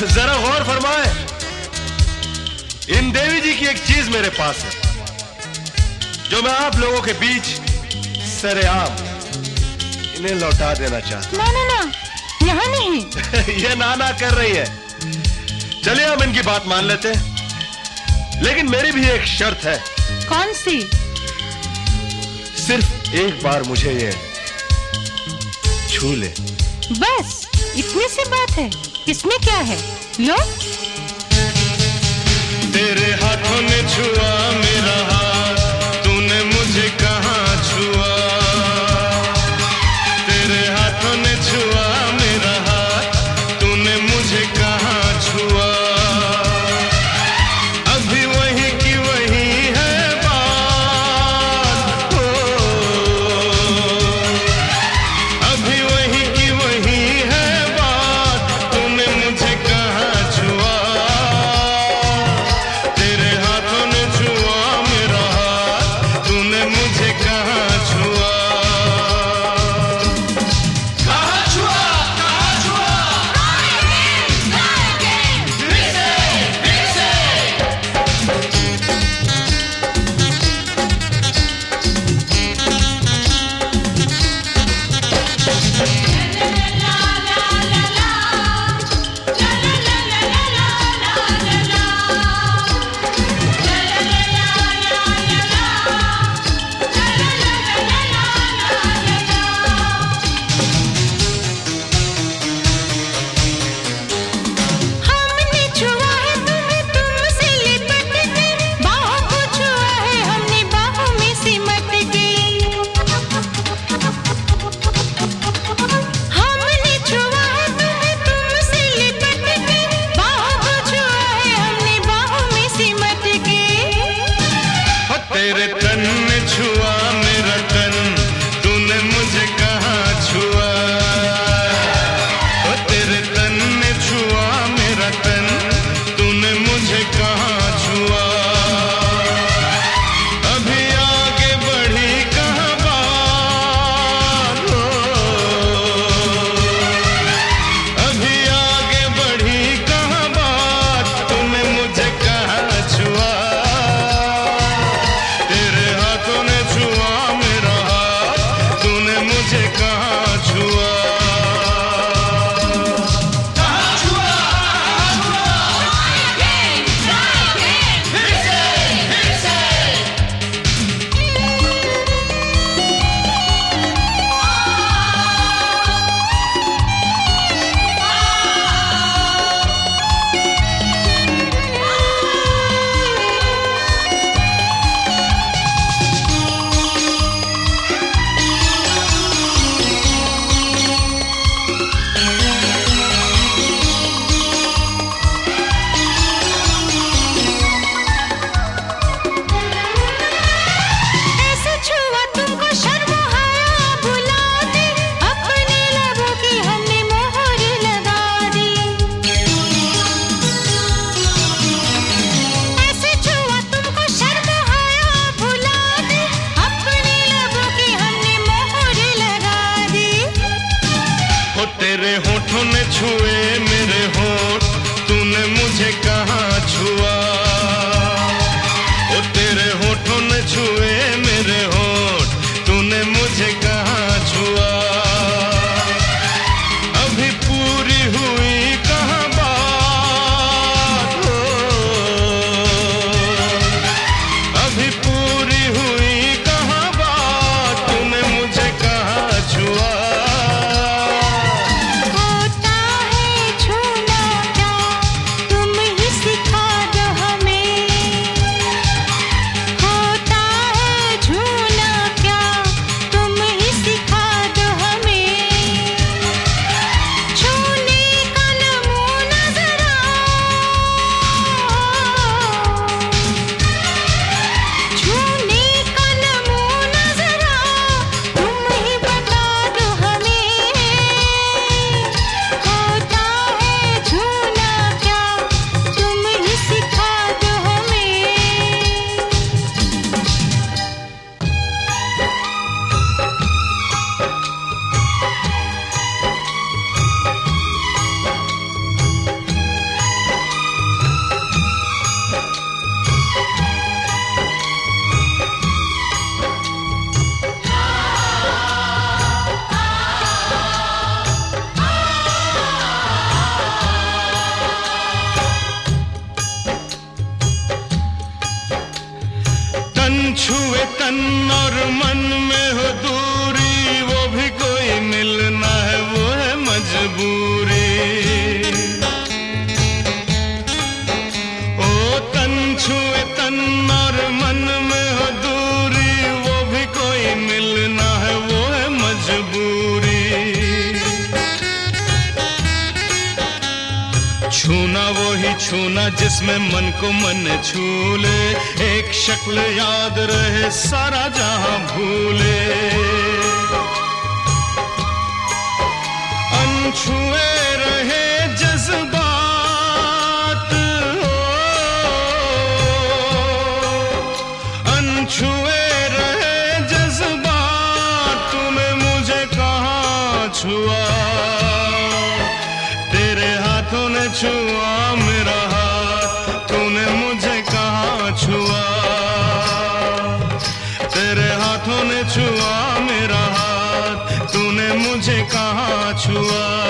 जरा गौर फरमाए, इन देवी जी की एक चीज मेरे पास है जो मैं आप लोगों के बीच सरेआम इन्हें लौटा देना चाहता हूं। ना, यहाँ नहीं। ये ना कर रही है। चलिए हम इनकी बात मान लेते हैं, लेकिन मेरी भी एक शर्त है। कौन सी? सिर्फ एक बार मुझे ये छू ले। बस इतनी सी बात है, इसमें क्या है? लो। तेरे हाथों ने छुआ मेरा हाथ, तूने मुझे कहाँ छुआ। तेरे हाथों ने छुआ मेरा हाथ, तूने मुझे कहाँ छुआ। अभी वही की वही है बात, अभी वही की वही है बात, तूने मुझे कहाँ छुआ। तेरे हाथों ने छुआ मेरा हाथ, तूने मुझे कहाँ छुआ। कहाँ छुआ, कहाँ छुआ। हमने छुआ है तुम्हें, तुमसे लिपट के, बाहों को छुआ है हमने, बाहों में सिमट के। हमने छुआ है तुम्हें, तुमसे लिपट के, बाहों को छुआ है हमने, बाहों में सिमट के। तेरे तन ने छुआ मेरा तन, तूने मुझे कहाँ छुआ। तेरे तन ने छुआ मेरा तन, तूने मुझे कहाँ छुआ। अभी आगे बढ़ी कहाँ बात, अभी आगे बढ़ी कहाँ बात, तूने मुझे कहाँ छुआ। तेरे हाथों ने छुआ मेरा हाथ, तूने मुझे कहाँ छुआ। कहाँ छुआ, ऐसे छुआ तुमको शर्म आया, भुला दे, अपने लबों की हमने मोहर लगा दी। ऐसे छुआ तुमको शर्म आया, भुला दे, अपने लबों की हमने मोहर लगा दी। हो तेरे होठों ने छुए मेरे होठ, तूने मुझे कहाँ छुआ। हो तेरे होठों ने छुए मेरे होठ, तूने मुझे कहाँ छुआ। अभी पूरी हुई कहाँ बात, अभी पूरी हुई कहाँ बात, तूने मुझे कहाँ छुआ। होता है छूना क्या, तुम ही छूना वो ही छूना जिसमें मन को मन छू ले, एक शक्ल याद रहे सारा जहां भूले। अनछुए रहे जज्बात, अनछुए रहे जज्बात, तूने मुझे कहाँ छुआ, तेरे हाथों ने छुआ मेरा हाथ, तूने मुझे कहाँ छुआ, तेरे हाथों ने छुआ मेरा हाथ, तूने मुझे कहाँ छुआ।